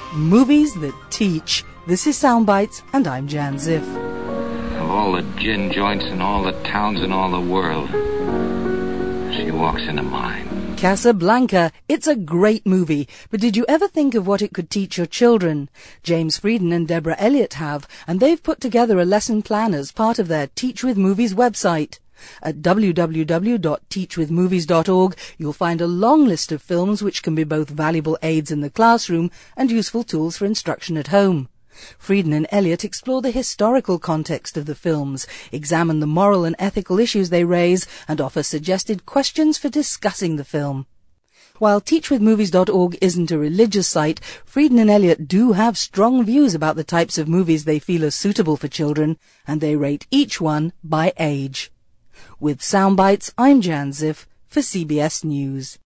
Movies that teach. This is Soundbites, and I'm Jan Ziff. Of all the gin joints in all the towns in all the world, she walks into mine. Casablanca. It's a great movie, but did you ever think of what it could teach your children? James Frieden and Deborah Elliott have, and they've put together a lesson plan as part of their Teach with Movies website. At www.teachwithmovies.org, you'll find a long list of films which can be both valuable aids in the classroom and useful tools for instruction at home. Frieden and Elliott explore the historical context of the films, examine the moral and ethical issues they raise, and offer suggested questions for discussing the film. While teachwithmovies.org isn't a religious site, Frieden and Elliott do have strong views about the types of movies they feel are suitable for children, and they rate each one by age. With Soundbites, I'm Jan Ziff for CBS News.